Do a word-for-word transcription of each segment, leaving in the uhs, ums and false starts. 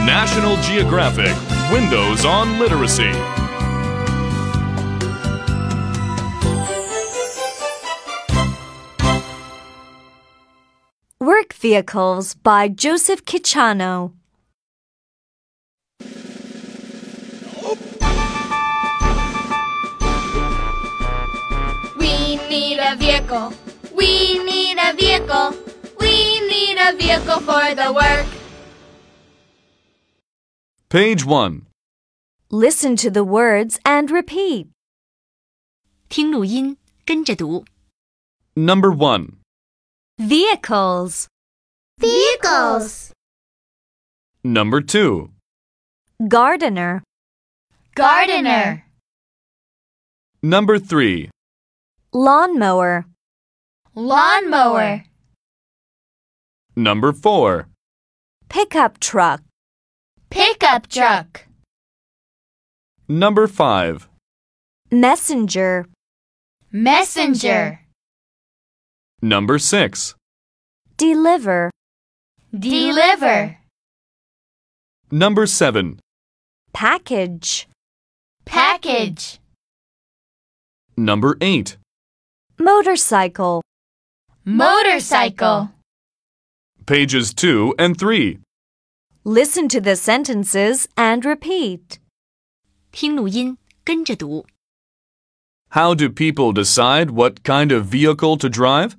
National Geographic Windows on Literacy. Work Vehicles by Joseph Kicciano. We need a vehicle. We need a vehicle. We need a vehicle for the work. Page one. Listen to the words and repeat. 听录音，跟着读。 Number one. Vehicles. Vehicles. Number two. Gardener. Gardener. Number three. Lawnmower. Lawnmower. Number four. Pickup truck. Pickup truck. Number five. Messenger. Messenger. Number six. Deliver. Deliver. Number seven. Package. Package. Number eight. Motorcycle. Motorcycle. Pages two and three. Listen to the sentences and repeat. 听录音，跟着读。 How do people decide what kind of vehicle to drive?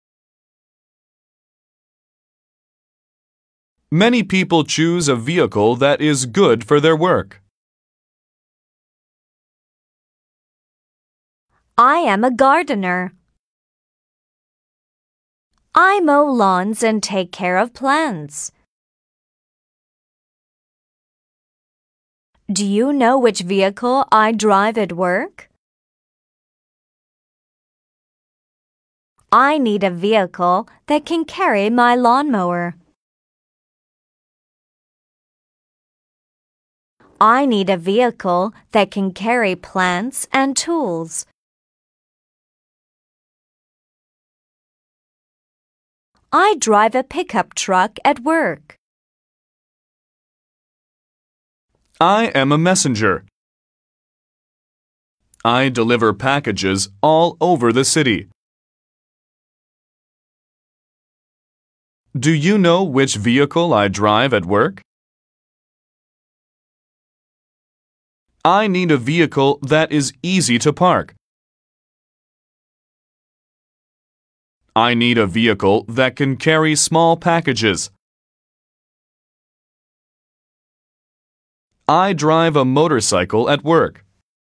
Many people choose a vehicle that is good for their work. I am a gardener. I mow lawns and take care of plants. Do you know which vehicle I drive at work? I need a vehicle that can carry my lawnmower. I need a vehicle that can carry plants and tools. I drive a pickup truck at work. I am a messenger. I deliver packages all over the city. Do you know which vehicle I drive at work? I need a vehicle that is easy to park. I need a vehicle that can carry small packages. I drive a motorcycle at work.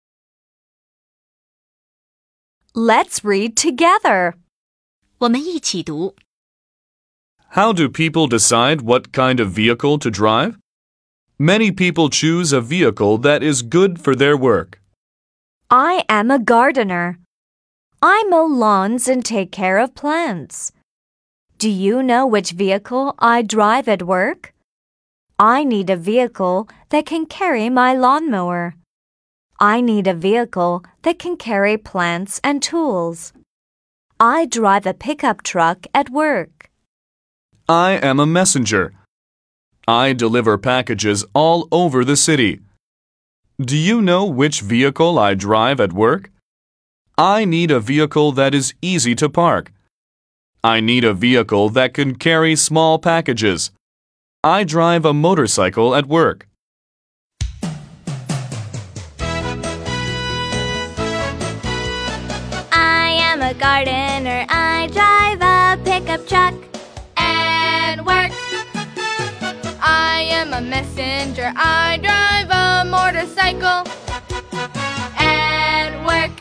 Let's read together. 我们一起读。 How do people decide what kind of vehicle to drive? Many people choose a vehicle that is good for their work. I am a gardener. I mow lawns and take care of plants. Do you know which vehicle I drive at work? I need a vehicle that can carry my lawnmower. I need a vehicle that can carry plants and tools. I drive a pickup truck at work. I am a messenger. I deliver packages all over the city. Do you know which vehicle I drive at work? I need a vehicle that is easy to park. I need a vehicle that can carry small packages. I drive a motorcycle at work. I am a gardener. I drive a pickup truck and work. I am a messenger. I drive a motorcycle and work.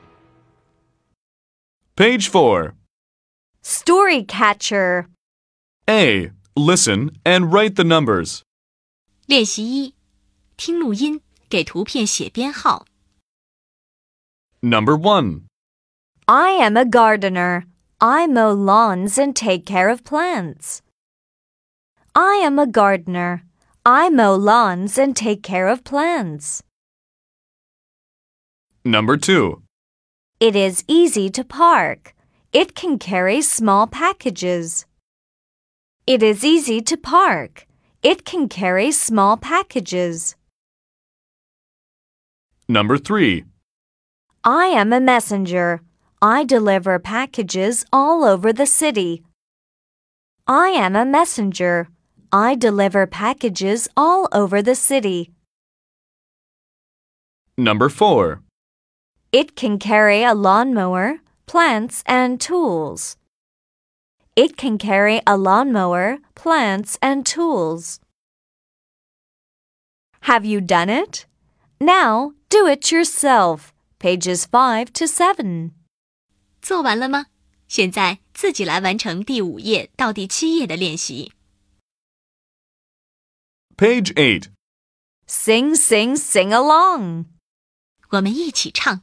Page four. Story catcher. A. Listen and write the numbers. 练习一，听录音，给图片写编号。 Number one. I am a gardener. I mow lawns and take care of plants. I am a gardener. I mow lawns and take care of plants. Number two. It is easy to park. It can carry small packages. It is easy to park. It can carry small packages. Number three. I am a messenger. I deliver packages all over the city. I am a messenger. I deliver packages all over the city. Number four. It can carry a lawnmower, plants, and tools. It can carry a lawnmower, plants, and tools. Have you done it? Now do it yourself. Pages five to seven. 做完了吗？现在自己来完成第五页到第七页的练习。 Page eight. Sing, sing, sing along. 我们一起唱。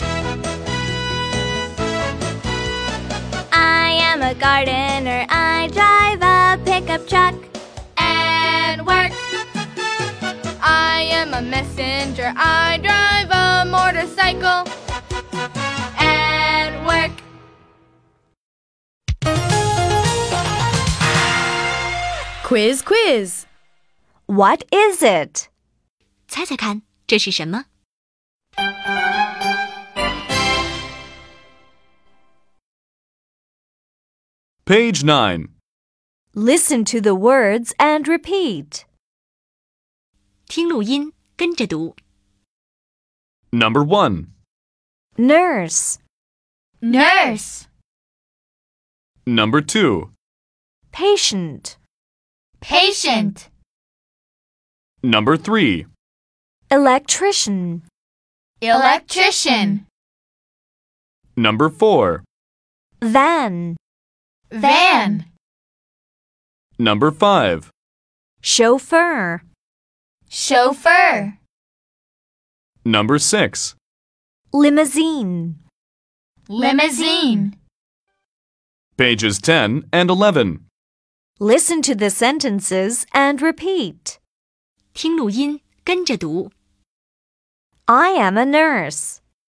I am a gardener. I drive a pickup truck and work. I am a messenger. I drive a motorcycle and work. Quiz, quiz. What is it? 猜猜看，这是什么？ Page nine. Listen to the words and repeat. 听录音，跟着读。 Number one. Nurse, Nurse. Number two. patient, Patient. Number three. electrician, Electrician. Number four. van, Van. Number five. chauffeur, Chauffeur. Number six. limousine. Limousine. Pages ten and eleven. Listen to the sentences and repeat. 听录音，跟着读。 I am a nurse.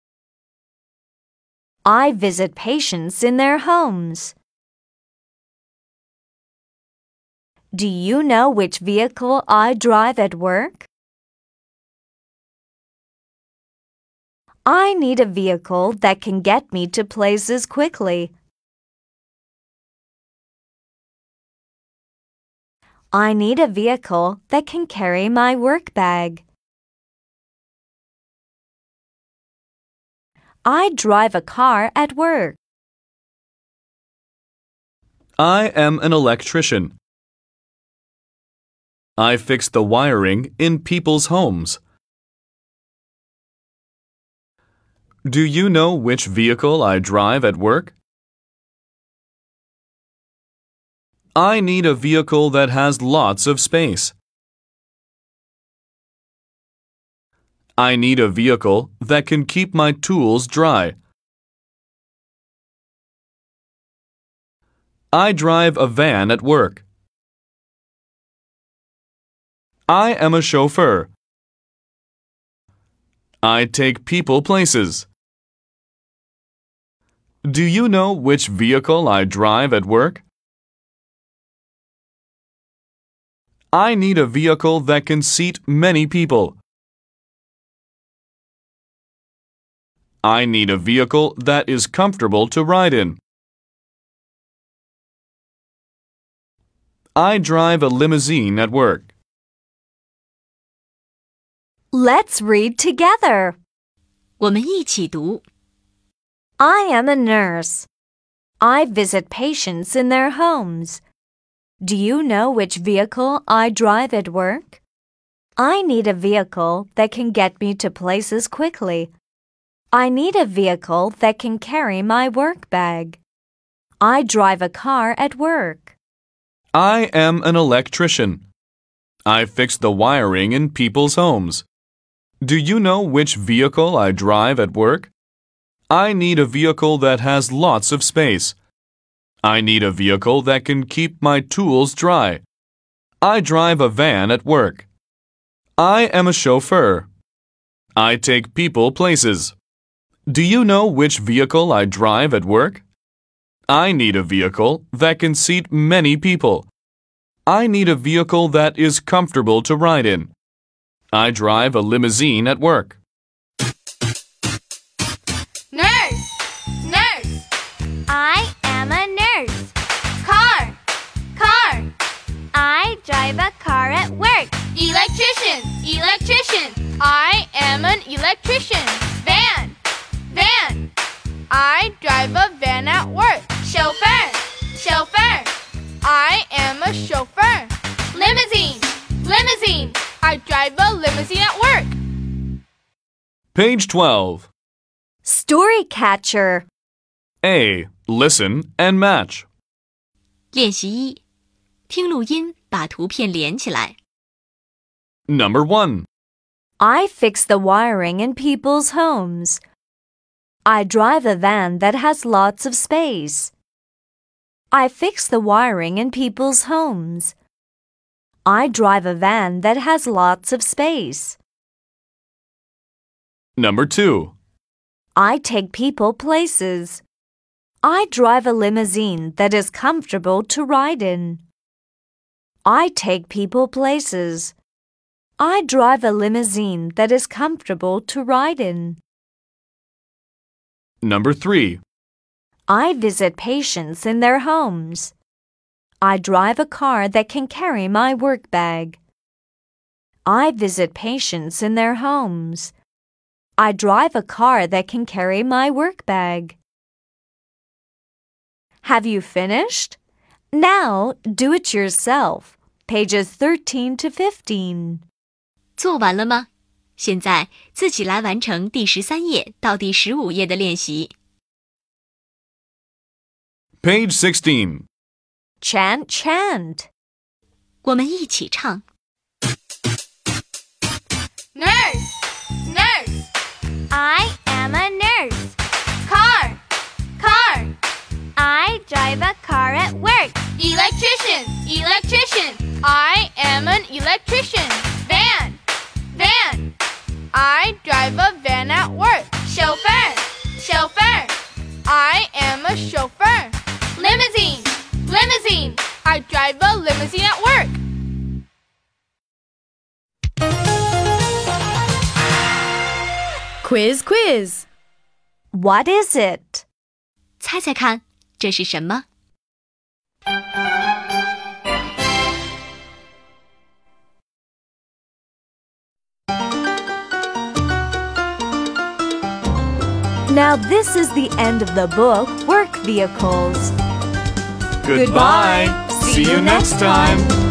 I visit patients in their homes. Do you know which vehicle I drive at work? I need a vehicle that can get me to places quickly. I need a vehicle that can carry my work bag. I drive a car at work. I am an electrician. I fix the wiring in people's homes. Do you know which vehicle I drive at work? I need a vehicle that has lots of space. I need a vehicle that can keep my tools dry. I drive a van at work. I am a chauffeur. I take people places. Do you know which vehicle I drive at work? I need a vehicle that can seat many people. I need a vehicle that is comfortable to ride in. I drive a limousine at work. Let's read together. 我们一起读。 I am a nurse. I visit patients in their homes. Do you know which vehicle I drive at work? I need a vehicle that can get me to places quickly. I need a vehicle that can carry my work bag. I drive a car at work. I am an electrician. I fix the wiring in people's homes. Do you know which vehicle I drive at work? I need a vehicle that has lots of space. I need a vehicle that can keep my tools dry. I drive a van at work. I am a chauffeur. I take people places. Do you know which vehicle I drive at work? I need a vehicle that can seat many people. I need a vehicle that is comfortable to ride in. I drive a limousine at work. Nurse, nurse. I am a nurse. Car, car. I drive a car at work. Electrician, electrician. I am an electrician. Van, van. I drive a van at work. Chauffeur, chauffeur. I am a chauffeur. Limousine, limousine. I drive a limousine at work. Page twelve. Story catcher. A. Listen and match. 练习一，听录音，把图片连起来。 Number one. I fix the wiring in people's homes. I drive a van that has lots of space. I fix the wiring in people's homes. I drive a van that has lots of space. Number two. I take people places. I drive a limousine that is comfortable to ride in. I take people places. I drive a limousine that is comfortable to ride in. Number three. I visit patients in their homes. I drive a car that can carry my work bag. I visit patients in their homes. I drive a car that can carry my work bag. Have you finished? Now do it yourself. Pages thirteen to fifteen. 做完了吗？现在自己来完成第十三页到第十五页的练习。 Page sixteen. Chant, chant. 我们一起唱。 Nurse, nurse. I am a nurse. Car, car. I drive a car at work. Electrician, electrician. I am an electrician. Van, van. I drive a van at work. Chauffeur, chauffeur. I am a chauffeur. Limousine, limousine. I drive a limousine at work. Quiz, quiz. What is it? 猜猜看，这是什么？ Now this is the end of the book, Work Vehicles. Goodbye. See you next time.